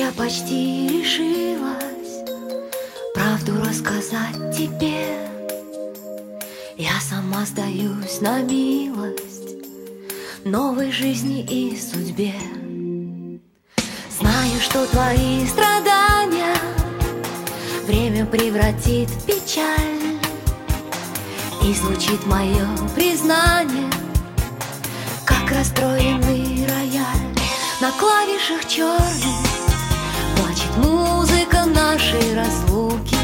я почти решилась правду рассказать тебе. Я сама сдаюсь на милость новой жизни и судьбе. Знаю, что твои страдания время превратит в печаль, и звучит мое признание, как расстроенный рояль. На клавишах черных плачет музыка нашей разлуки,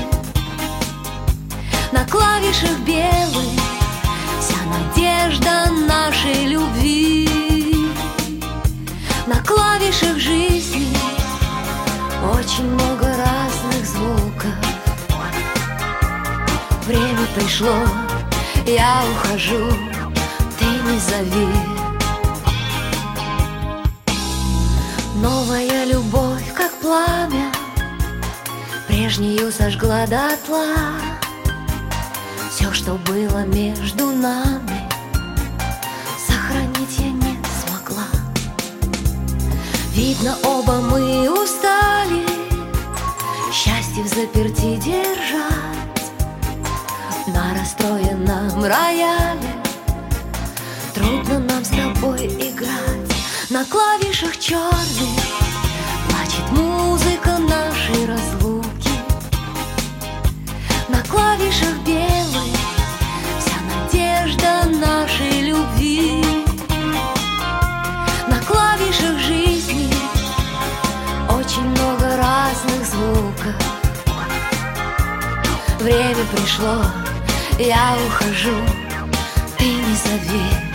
на клавишах белых вся надежда нашей любви. На клавишах жизни очень много разных звуков. Время пришло, я ухожу, ты не зови. Новая любовь, как пламя, прежнюю сожгла дотла. Все, что было между нами, сохранить я не смогла. Видно, оба мы устали счастье взаперти держать. На расстроенном рояле трудно нам с тобой играть. На клавишах черных плачет музыка нашей разлуки, на клавишах белых вся надежда нашей любви. На клавишах жизни очень много разных звуков. Время пришло, я ухожу, ты не зови.